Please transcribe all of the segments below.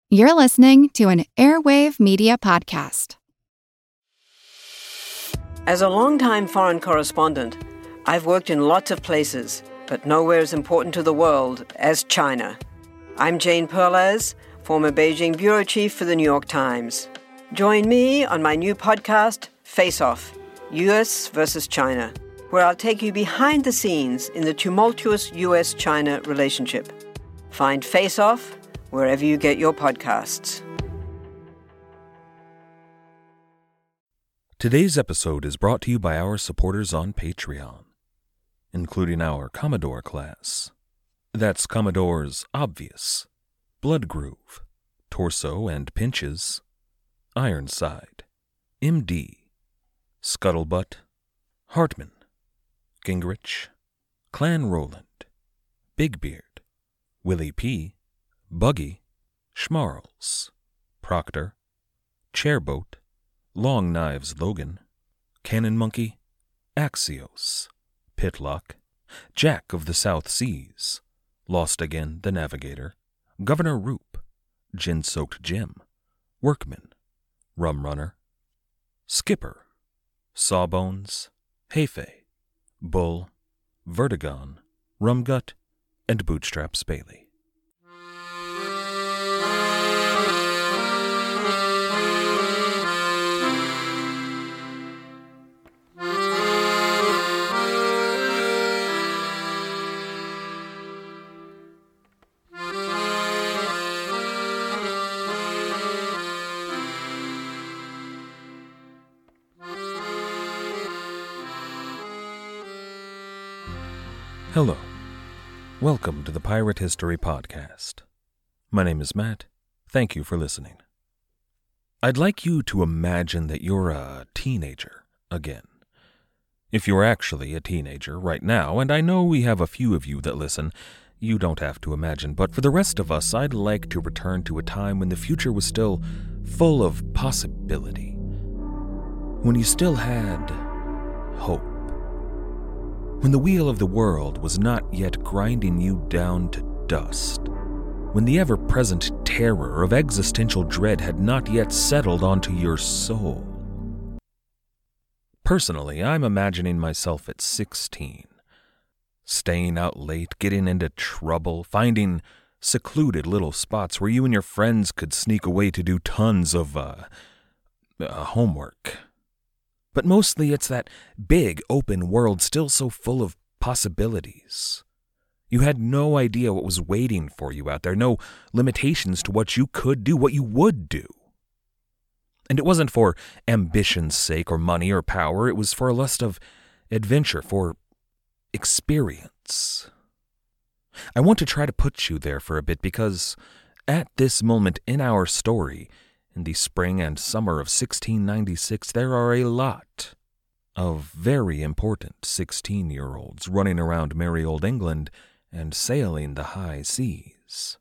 You're listening to an Airwave Media Podcast. As a longtime foreign correspondent, I've worked in lots of places, but nowhere as important to the world as China. I'm Jane Perlez, former Beijing bureau chief for the New York Times. Join me on my new podcast, Face Off, U.S. versus China, where I'll take you behind the scenes in the tumultuous U.S.-China relationship. Find Face Off wherever you get your podcasts. Today's episode is brought to you by our supporters on Patreon, including our Commodore class. That's Commodores Obvious, Bloodgroove, Torso and Pinches, Ironside, MD, Scuttlebutt, Hartman, Gingrich, Clan Roland, Bigbeard, Willie P., Buggy, Schmarls, Proctor, Chairboat, Long Knives Logan, Cannon Monkey, Axios, Pitlock, Jack of the South Seas, Lost Again the Navigator, Governor Roop, Gin-Soaked Jim, Workman, Rum Runner, Skipper, Sawbones, Hefe, Bull, Vertigon, Rumgut, and Bootstraps Bailey. Hello. Welcome to the Pirate History Podcast. My name is Matt. Thank you for listening. I'd like you to imagine that you're a teenager again. If you're actually a teenager right now, and I know we have a few of you that listen, you don't have to imagine, but for the rest of us, I'd like to return to a time when the future was still full of possibility. When you still had hope. When the wheel of the world was not yet grinding you down to dust. When the ever-present terror of existential dread had not yet settled onto your soul. Personally, I'm imagining myself at 16. Staying out late, getting into trouble, finding secluded little spots where you and your friends could sneak away to do tons of, homework. But mostly it's that big, open world still so full of possibilities. You had no idea what was waiting for you out there, no limitations to what you could do, what you would do. And it wasn't for ambition's sake or money or power, it was for a lust of adventure, for experience. I want to try to put you there for a bit because at this moment in our story, in the spring and summer of 1696, there are a lot of very important 16-year-olds running around merry old England and sailing the high seas.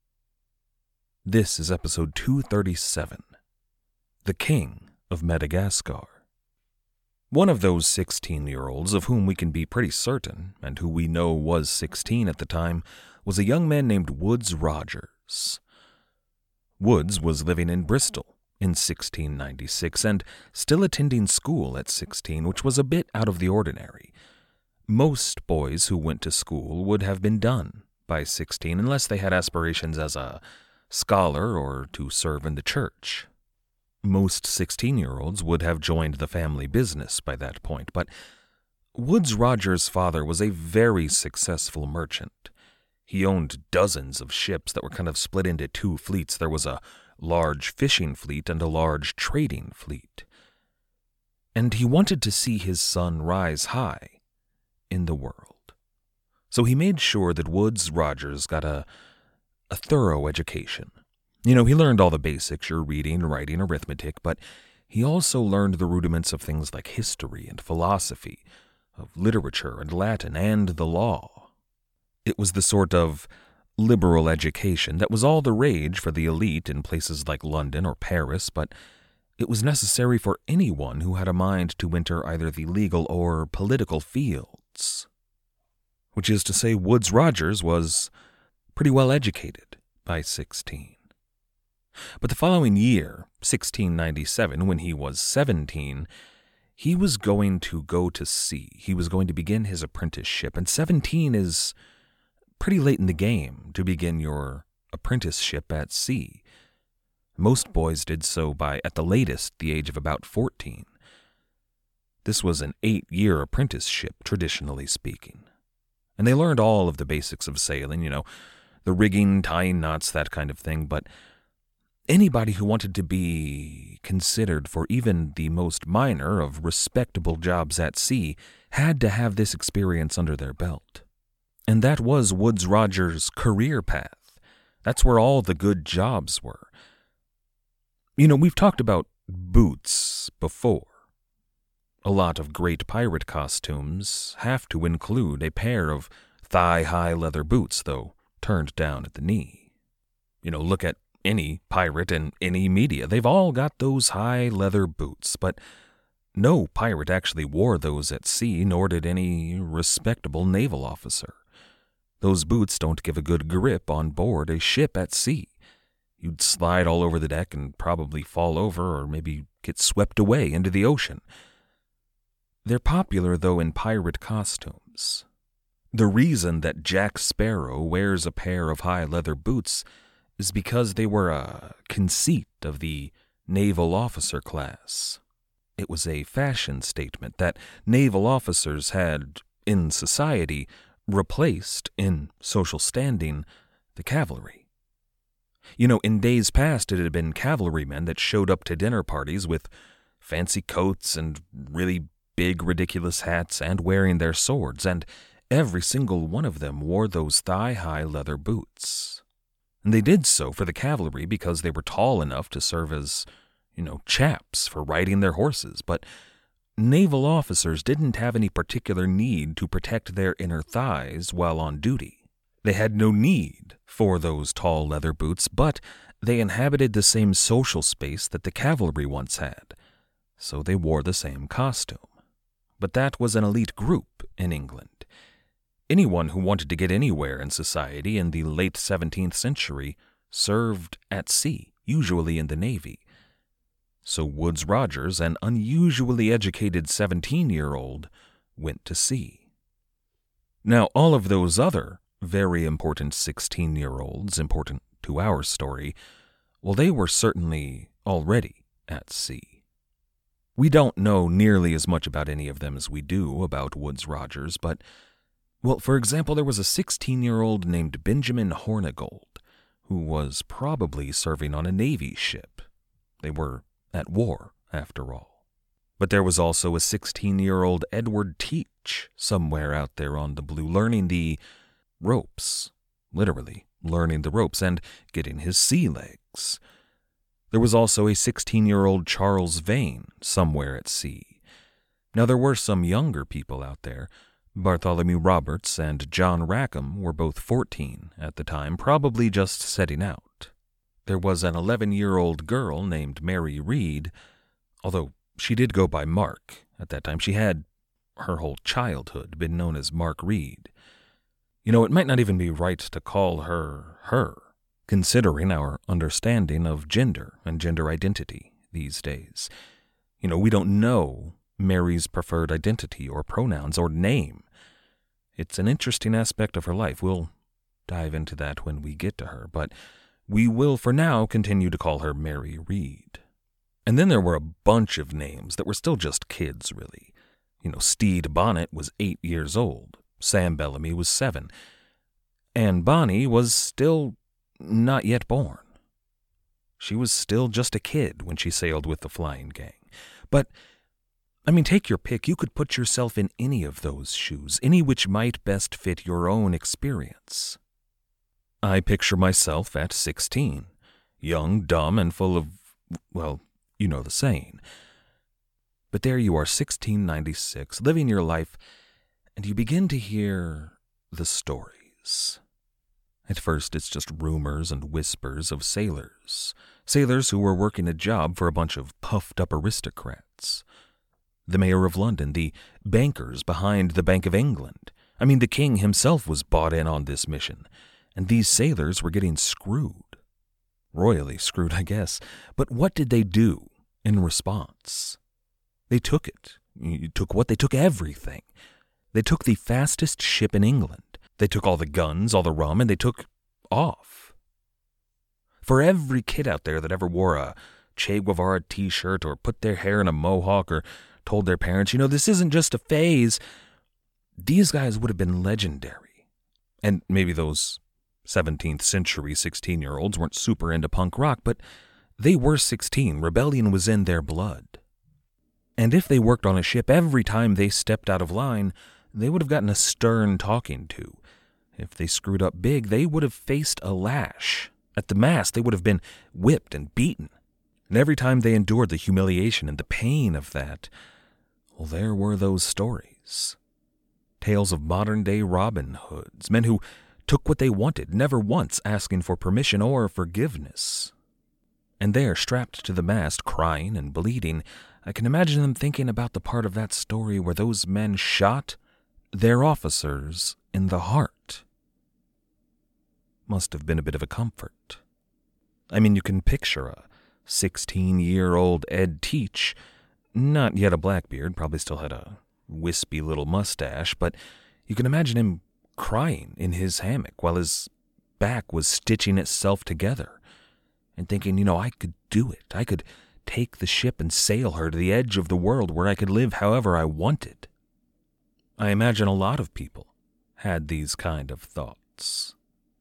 This is episode 237, The King of Madagascar. One of those 16-year-olds, of whom we can be pretty certain, and who we know was 16 at the time, was a young man named Woodes Rogers. Woodes was living in Bristol in 1696 and still attending school at 16, which was a bit out of the ordinary. Most boys who went to school would have been done by 16 unless they had aspirations as a scholar or to serve in the church. Most 16-year-olds would have joined the family business by that point, but Woodes Rogers' father was a very successful merchant. He owned dozens of ships that were kind of split into two fleets. There was a large fishing fleet and a large trading fleet. And he wanted to see his son rise high in the world. So he made sure that Woodes Rogers got a thorough education. You know, he learned all the basics, your reading, writing, arithmetic, but he also learned the rudiments of things like history and philosophy, of literature and Latin and the law. It was the sort of liberal education that was all the rage for the elite in places like London or Paris, but it was necessary for anyone who had a mind to enter either the legal or political fields. Which is to say, Woodes Rogers was pretty well educated by 16. But the following year, 1697, when he was 17, he was going to go to sea. He was going to begin his apprenticeship, and 17 is pretty late in the game to begin your apprenticeship at sea. Most boys did so by, at the latest, the age of about 14. This was an 8-year apprenticeship, traditionally speaking. And they learned all of the basics of sailing, the rigging, tying knots, that kind of thing, but anybody who wanted to be considered for even the most minor of respectable jobs at sea had to have this experience under their belt. And that was Woodes Rogers' career path. That's where all the good jobs were. We've talked about boots before. A lot of great pirate costumes have to include a pair of thigh-high leather boots, though turned down at the knee. Look at any pirate in any media. They've all got those high leather boots, but no pirate actually wore those at sea, nor did any respectable naval officer. Those boots don't give a good grip on board a ship at sea. You'd slide all over the deck and probably fall over or maybe get swept away into the ocean. They're popular, though, in pirate costumes. The reason that Jack Sparrow wears a pair of high leather boots is because they were a conceit of the naval officer class. It was a fashion statement that naval officers had, in society, replaced, in social standing, the cavalry. In days past, it had been cavalrymen that showed up to dinner parties with fancy coats and really big, ridiculous hats and wearing their swords, and every single one of them wore those thigh-high leather boots. And they did so for the cavalry because they were tall enough to serve as, chaps for riding their horses, but naval officers didn't have any particular need to protect their inner thighs while on duty. They had no need for those tall leather boots, but they inhabited the same social space that the cavalry once had, so they wore the same costume. But that was an elite group in England. Anyone who wanted to get anywhere in society in the late 17th century served at sea, usually in the Navy. So Woodes Rogers, an unusually educated 17-year-old, went to sea. Now, all of those other very important 16-year-olds, important to our story, well, they were certainly already at sea. We don't know nearly as much about any of them as we do about Woodes Rogers, but, for example, there was a 16-year-old named Benjamin Hornigold, who was probably serving on a Navy ship. They were at war, after all. But there was also a 16-year-old Edward Teach somewhere out there on the blue, learning the ropes, literally learning the ropes and getting his sea legs. There was also a 16-year-old Charles Vane somewhere at sea. Now, there were some younger people out there. Bartholomew Roberts and John Rackham were both 14 at the time, probably just setting out. There was an 11-year-old girl named Mary Read, although she did go by Mark at that time. She had, her whole childhood, been known as Mark Read. It might not even be right to call her, considering our understanding of gender and gender identity these days. We don't know Mary's preferred identity or pronouns or name. It's an interesting aspect of her life. We'll dive into that when we get to her, but we will for now continue to call her Mary Read. And then there were a bunch of names that were still just kids, really. Stede Bonnet was 8 years old. Sam Bellamy was 7. Anne Bonny was still not yet born. She was still just a kid when she sailed with the flying gang. But, take your pick. You could put yourself in any of those shoes, any which might best fit your own experience. I picture myself at 16, young, dumb, and full of, you know the saying. But there you are, 1696, living your life, and you begin to hear the stories. At first, it's just rumors and whispers of sailors who were working a job for a bunch of puffed-up aristocrats. The Mayor of London, the bankers behind the Bank of England. The king himself was bought in on this mission, and these sailors were getting screwed. Royally screwed, I guess. But what did they do in response? They took it. You took what? They took everything. They took the fastest ship in England. They took all the guns, all the rum, and they took off. For every kid out there that ever wore a Che Guevara t-shirt or put their hair in a mohawk or told their parents, this isn't just a phase, these guys would have been legendary. And maybe those 17th century 16-year-olds weren't super into punk rock, but they were 16. Rebellion was in their blood. And if they worked on a ship, every time they stepped out of line, they would have gotten a stern talking to. If they screwed up big, they would have faced a lash. At the mast, they would have been whipped and beaten. And every time they endured the humiliation and the pain of that, well, there were those stories. Tales of modern-day Robin Hoods, men who took what they wanted, never once asking for permission or forgiveness. And there, strapped to the mast, crying and bleeding, I can imagine them thinking about the part of that story where those men shot their officers in the heart. Must have been a bit of a comfort. I mean, you can picture a 16-year-old Ed Teach, not yet a Blackbeard, probably still had a wispy little mustache, but you can imagine him crying in his hammock while his back was stitching itself together and thinking, I could do it. I could take the ship and sail her to the edge of the world where I could live however I wanted. I imagine a lot of people had these kind of thoughts.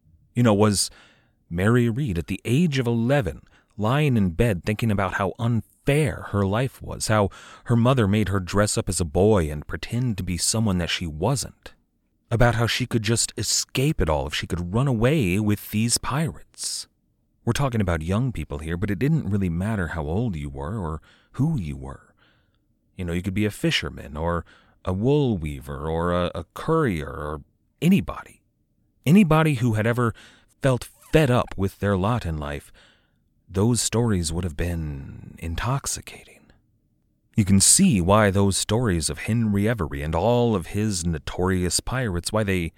Was Mary Read at the age of 11 lying in bed thinking about how unfair her life was, how her mother made her dress up as a boy and pretend to be someone that she wasn't, about how she could just escape it all if she could run away with these pirates. We're talking about young people here, but it didn't really matter how old you were or who you were. You could be a fisherman or a wool weaver or a courier or anybody. Anybody who had ever felt fed up with their lot in life, those stories would have been intoxicating. You can see why those stories of Henry Every and all of his notorious pirates, why they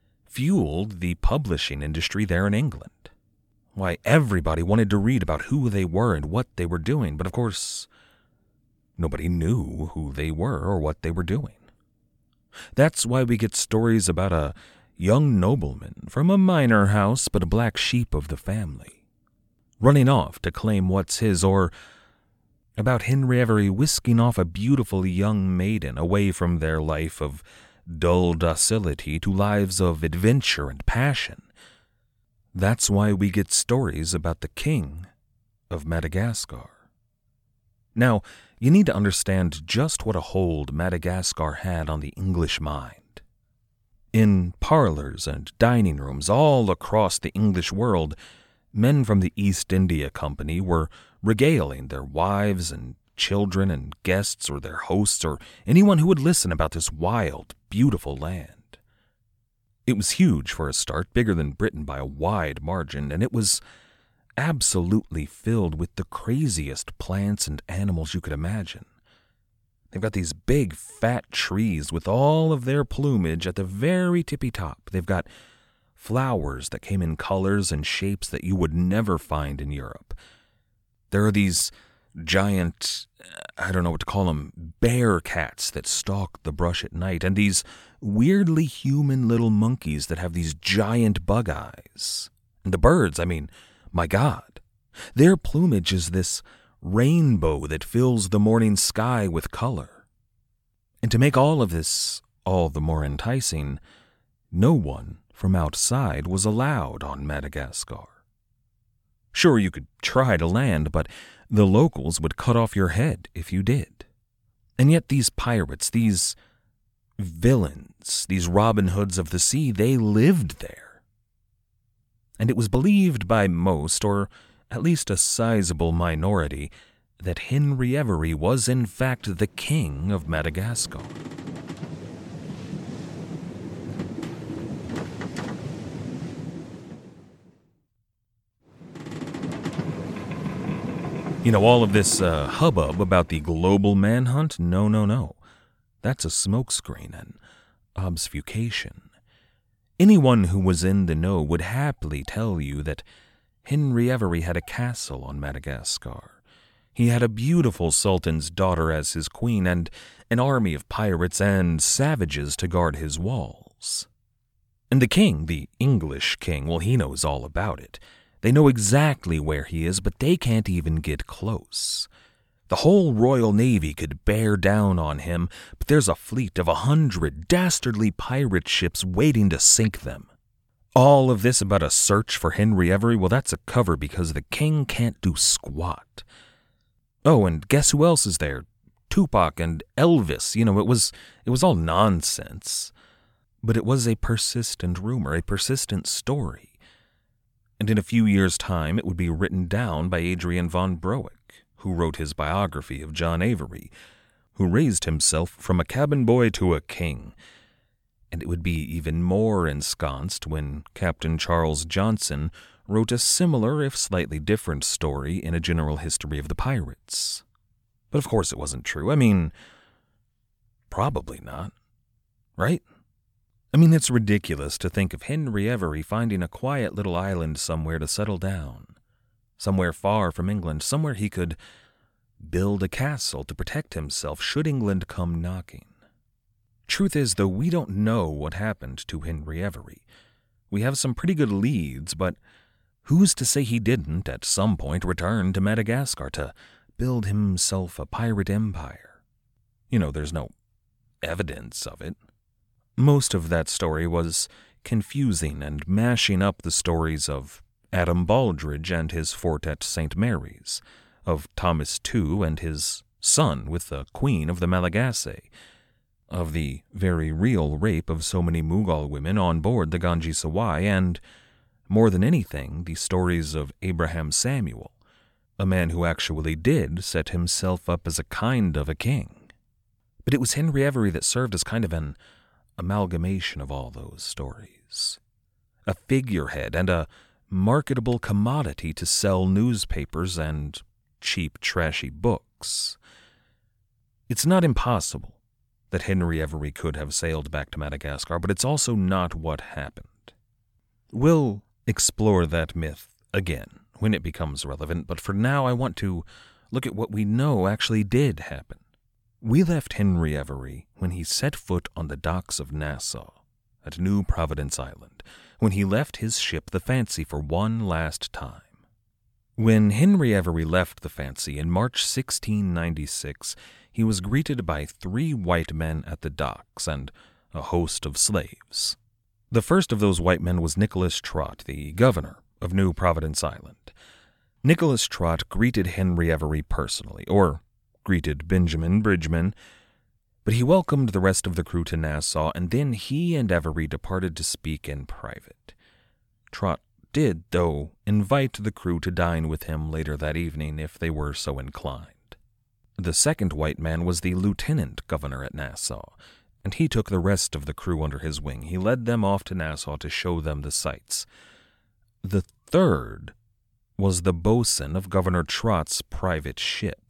fueled the publishing industry there in England. Why everybody wanted to read about who they were and what they were doing, but of course, nobody knew who they were or what they were doing. That's why we get stories about a young nobleman from a minor house but a black sheep of the family, running off to claim what's his, or about Henry Every whisking off a beautiful young maiden away from their life of dull docility to lives of adventure and passion. That's why we get stories about the king of Madagascar. Now, you need to understand just what a hold Madagascar had on the English mind. In parlors and dining rooms all across the English world, men from the East India Company were regaling their wives and children and guests or their hosts or anyone who would listen about this wild, beautiful land. It was huge for a start, bigger than Britain by a wide margin, and it was absolutely filled with the craziest plants and animals you could imagine. They've got these big, fat trees with all of their plumage at the very tippy top. They've got flowers that came in colors and shapes that you would never find in Europe. There are these giant, I don't know what to call them, bear cats that stalk the brush at night, and these weirdly human little monkeys that have these giant bug eyes. And the birds, my God, their plumage is this rainbow that fills the morning sky with color. And to make all of this all the more enticing, no one from outside was allowed on Madagascar. Sure, you could try to land, but the locals would cut off your head if you did. And yet these pirates, these villains, these Robin Hoods of the sea, they lived there. And it was believed by most, or at least a sizable minority, that Henry Every was in fact the king of Madagascar. All of this hubbub about the global manhunt? No. That's a smokescreen and obfuscation. Anyone who was in the know would happily tell you that Henry Every had a castle on Madagascar. He had a beautiful sultan's daughter as his queen and an army of pirates and savages to guard his walls. And the king, the English king, well, he knows all about it. They know exactly where he is, but they can't even get close. The whole Royal Navy could bear down on him, but there's a fleet of 100 dastardly pirate ships waiting to sink them. All of this about a search for Henry Every, well, that's a cover because the king can't do squat. Oh, and guess who else is there? Tupac and Elvis. It was all nonsense. But it was a persistent rumor, a persistent story. And in a few years' time, it would be written down by Adrian von Broek, who wrote his biography of John Avery, who raised himself from a cabin boy to a king. And it would be even more ensconced when Captain Charles Johnson wrote a similar, if slightly different, story in A General History of the Pirates. But of course it wasn't true. I mean, probably not. Right? I mean, it's ridiculous to think of Henry Every finding a quiet little island somewhere to settle down. Somewhere far from England, somewhere he could build a castle to protect himself should England come knocking. Truth is, though, we don't know what happened to Henry Every. We have some pretty good leads, but who's to say he didn't, at some point, return to Madagascar to build himself a pirate empire? There's no evidence of it. Most of that story was confusing and mashing up the stories of Adam Baldridge and his fort at St. Mary's, of Thomas Tew and his son with the Queen of the Malagasy, of the very real rape of so many Mughal women on board the Ganges Sawai, and, more than anything, the stories of Abraham Samuel, a man who actually did set himself up as a kind of a king. But it was Henry Every that served as kind of an amalgamation of all those stories. A figurehead and a marketable commodity to sell newspapers and cheap, trashy books. It's not impossible that Henry Every could have sailed back to Madagascar, but it's also not what happened. We'll explore that myth again when it becomes relevant, but for now I want to look at what we know actually did happen. We left Henry Every when he set foot on the docks of Nassau, at New Providence Island, when he left his ship, the Fancy, for one last time. When Henry Every left the Fancy in March 1696, he was greeted by 3 white men at the docks and a host of slaves. The first of those white men was Nicholas Trott, the governor of New Providence Island. Nicholas Trott greeted Henry Every personally, or greeted Benjamin Bridgman, but he welcomed the rest of the crew to Nassau, and then he and Every departed to speak in private. Trott did, though, invite the crew to dine with him later that evening if they were so inclined. The second white man was the lieutenant governor at Nassau, and he took the rest of the crew under his wing. He led them off to Nassau to show them the sights. The third was the boatswain of Governor Trott's private ship.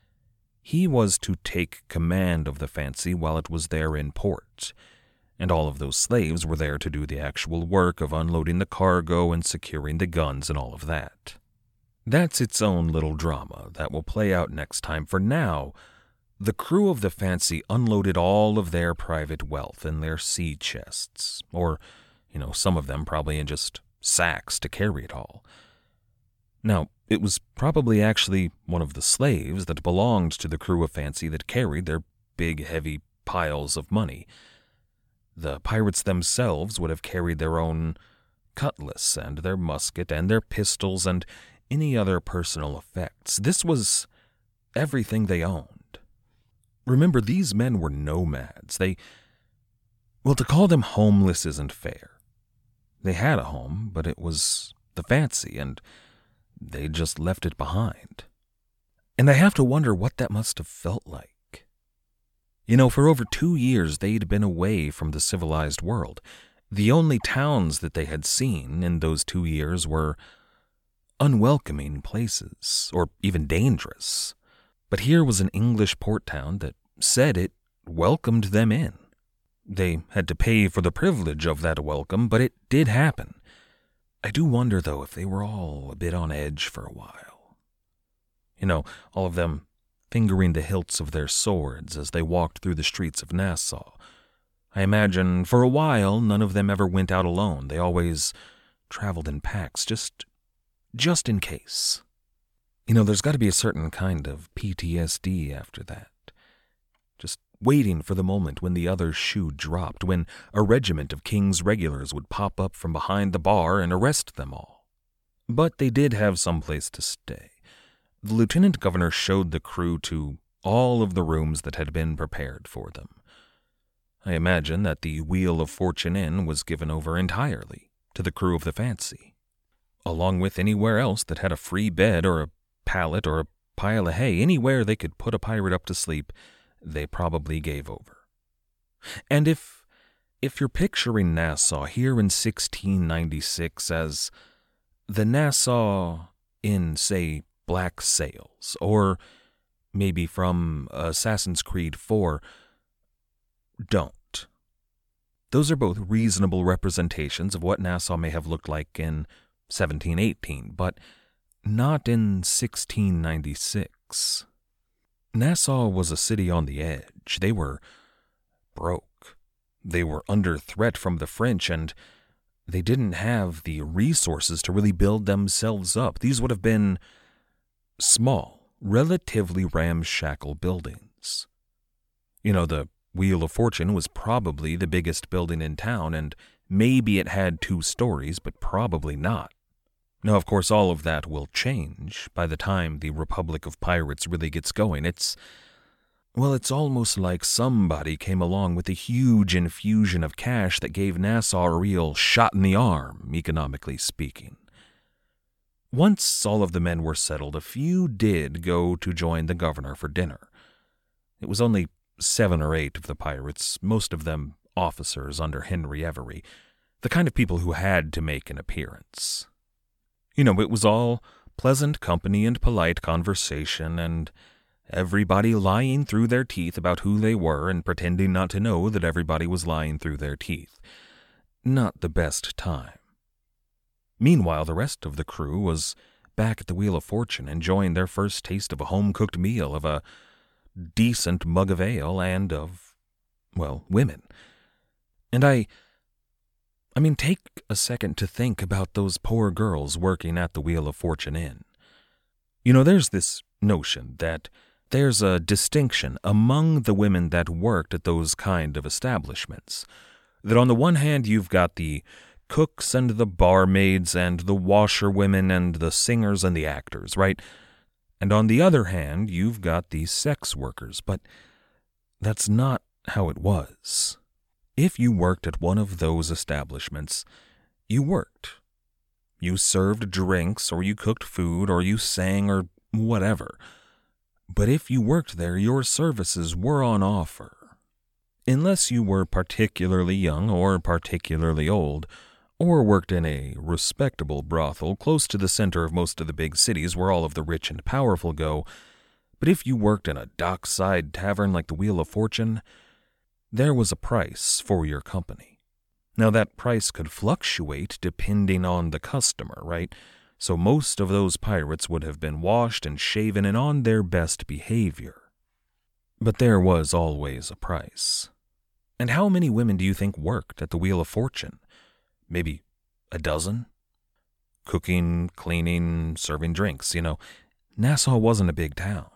He was to take command of the Fancy while it was there in port, and all of those slaves were there to do the actual work of unloading the cargo and securing the guns and all of that. That's its own little drama that will play out next time. For now, the crew of the Fancy unloaded all of their private wealth in their sea chests, or, some of them probably in just sacks to carry it all. Now, it was probably actually one of the slaves that belonged to the crew of Fancy that carried their big, heavy piles of money. The pirates themselves would have carried their own cutlass and their musket and their pistols and any other personal effects. This was everything they owned. Remember, these men were nomads. To call them homeless isn't fair. They had a home, but it was the Fancy, and they just left it behind. And I have to wonder what that must have felt like. For over 2 years they'd been away from the civilized world. The only towns that they had seen in those 2 years were unwelcoming places, or even dangerous. But here was an English port town that said it welcomed them in. They had to pay for the privilege of that welcome, but it did happen. I do wonder, though, if they were all a bit on edge for a while. All of them fingering the hilts of their swords as they walked through the streets of Nassau. I imagine for a while none of them ever went out alone. They always traveled in packs, just in case. There's got to be a certain kind of PTSD after that. Just waiting for the moment when the other shoe dropped, when a regiment of King's regulars would pop up from behind the bar and arrest them all. But they did have some place to stay. The lieutenant governor showed the crew to all of the rooms that had been prepared for them. I imagine that the Wheel of Fortune Inn was given over entirely to the crew of the Fancy, along with anywhere else that had a free bed or a pallet or a pile of hay. Anywhere they could put a pirate up to sleep, they probably gave over. And if you're picturing Nassau here in 1696 as the Nassau in, say, Black Sails, or maybe from Assassin's Creed 4, don't. Those are both reasonable representations of what Nassau may have looked like in 1718, but not in 1696. Nassau was a city on the edge. They were broke. They were under threat from the French, and they didn't have the resources to really build themselves up. These would have been small, relatively ramshackle buildings. The Wheel of Fortune was probably the biggest building in town, and maybe it had 2 stories, but probably not. Now, of course, all of that will change by the time the Republic of Pirates really gets going. It's almost like somebody came along with a huge infusion of cash that gave Nassau a real shot in the arm, economically speaking. Once all of the men were settled, a few did go to join the governor for dinner. It was only 7 or 8 of the pirates, most of them officers under Henry Every, the kind of people who had to make an appearance. It was all pleasant company and polite conversation, and everybody lying through their teeth about who they were and pretending not to know that everybody was lying through their teeth. Not the best time. Meanwhile, the rest of the crew was back at the Wheel of Fortune, enjoying their first taste of a home-cooked meal, of a decent mug of ale, and of, women. And I mean, take a second to think about those poor girls working at the Wheel of Fortune Inn. There's this notion that there's a distinction among the women that worked at those kind of establishments. That on the one hand, you've got the cooks and the barmaids and the washerwomen and the singers and the actors, right? And on the other hand, you've got the sex workers, but that's not how it was. If you worked at one of those establishments, you worked. You served drinks, or you cooked food, or you sang, or whatever. But if you worked there, your services were on offer. Unless you were particularly young or particularly old, or worked in a respectable brothel close to the center of most of the big cities where all of the rich and powerful go, but if you worked in a dockside tavern like the Wheel of Fortune, there was a price for your company. Now that price could fluctuate depending on the customer, right? So most of those pirates would have been washed and shaven and on their best behavior. But there was always a price. And how many women do you think worked at the Wheel of Fortune? Maybe a dozen? Cooking, cleaning, serving drinks, Nassau wasn't a big town.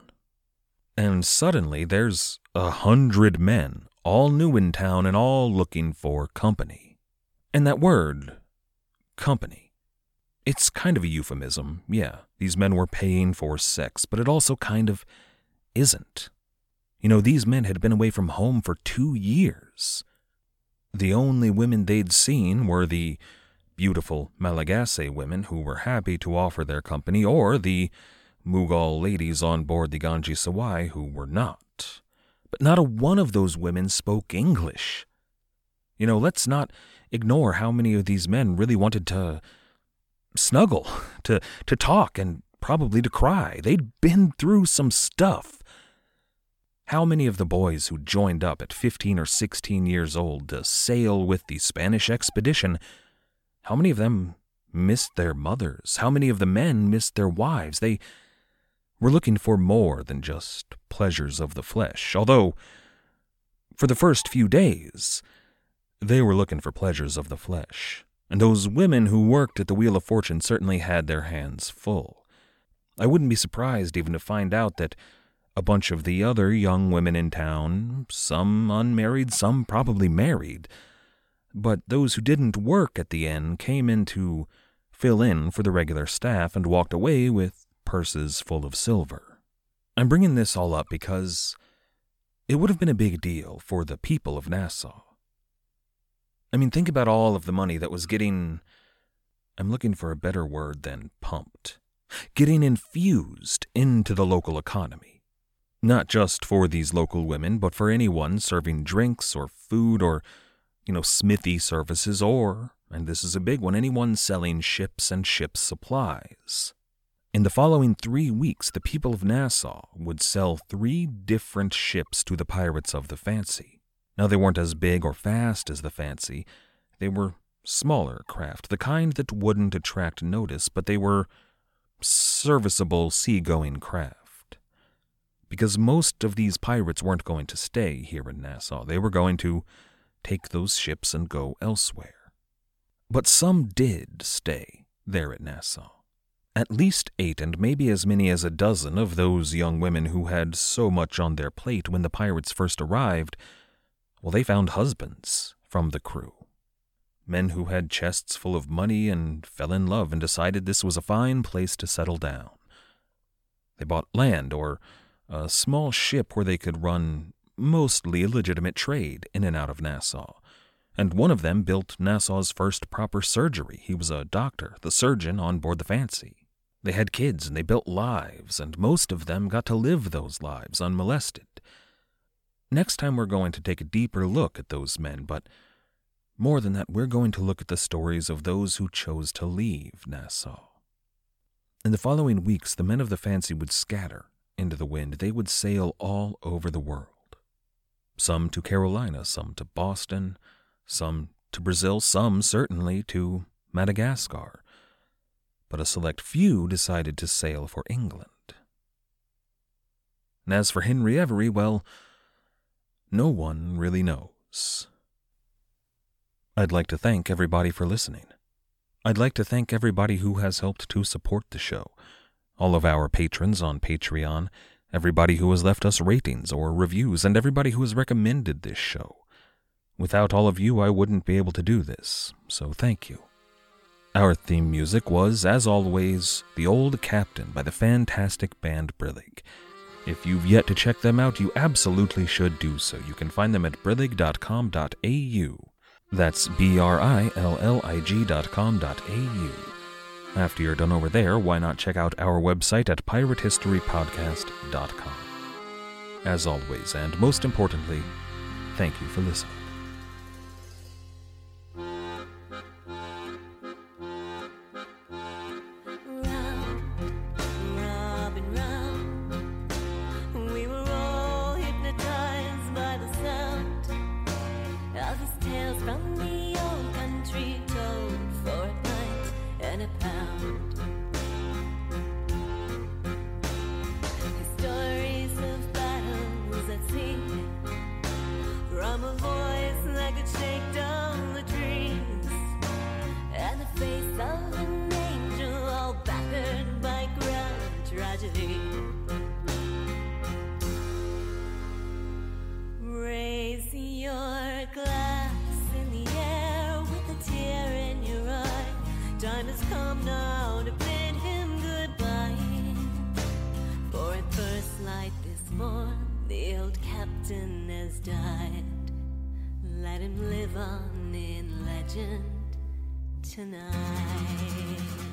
And suddenly there's 100 men, all new in town and all looking for company. And that word, company, it's kind of a euphemism. Yeah, these men were paying for sex, but it also kind of isn't. These men had been away from home for 2 years. The only women they'd seen were the beautiful Malagasy women who were happy to offer their company, or the Mughal ladies on board the Ganges Sawai who were not. But not a one of those women spoke English. Let's not ignore how many of these men really wanted to snuggle, to talk, and probably to cry. They'd been through some stuff. How many of the boys who joined up at 15 or 16 years old to sail with the Spanish expedition, how many of them missed their mothers? How many of the men missed their wives? They were looking for more than just pleasures of the flesh, although for the first few days they were looking for pleasures of the flesh, and those women who worked at the Wheel of Fortune certainly had their hands full. I wouldn't be surprised even to find out that a bunch of the other young women in town, some unmarried, some probably married, but those who didn't work at the inn came in to fill in for the regular staff and walked away with purses full of silver. I'm bringing this all up because it would have been a big deal for the people of Nassau. I mean, think about all of the money that was getting, I'm looking for a better word than pumped, getting infused into the local economy. Not just for these local women, but for anyone serving drinks or food or, smithy services or, and this is a big one, anyone selling ships and ship supplies. In the following 3 weeks, the people of Nassau would sell 3 different ships to the pirates of the Fancy. Now, they weren't as big or fast as the Fancy. They were smaller craft, the kind that wouldn't attract notice, but they were serviceable seagoing craft. Because most of these pirates weren't going to stay here in Nassau. They were going to take those ships and go elsewhere. But some did stay there at Nassau. At least 8 and maybe as many as a dozen of those young women who had so much on their plate when the pirates first arrived, well, they found husbands from the crew. Men who had chests full of money and fell in love and decided this was a fine place to settle down. They bought land or a small ship where they could run mostly legitimate trade in and out of Nassau. And one of them built Nassau's first proper surgery. He was a doctor, the surgeon on board the Fancy. They had kids and they built lives, and most of them got to live those lives unmolested. Next time we're going to take a deeper look at those men, but more than that, we're going to look at the stories of those who chose to leave Nassau. In the following weeks, the men of the Fancy would scatter into the wind. They would sail all over the world. Some to Carolina, some to Boston, some to Brazil, some certainly to Madagascar. But a select few decided to sail for England. And as for Henry Every, well, no one really knows. I'd like to thank everybody for listening. I'd like to thank everybody who has helped to support the show. All of our patrons on Patreon, everybody who has left us ratings or reviews, and everybody who has recommended this show. Without all of you, I wouldn't be able to do this, so thank you. Our theme music was, as always, The Old Captain by the fantastic band Brillig. If you've yet to check them out, you absolutely should do so. You can find them at brillig.com.au. That's BRILLIG.com.au. After you're done over there, why not check out our website at piratehistorypodcast.com. As always, and most importantly, thank you for listening. Raise your glass in the air with a tear in your eye. Time has come now to bid him goodbye. For at first light this morn, the old captain has died. Let him live on in legend tonight.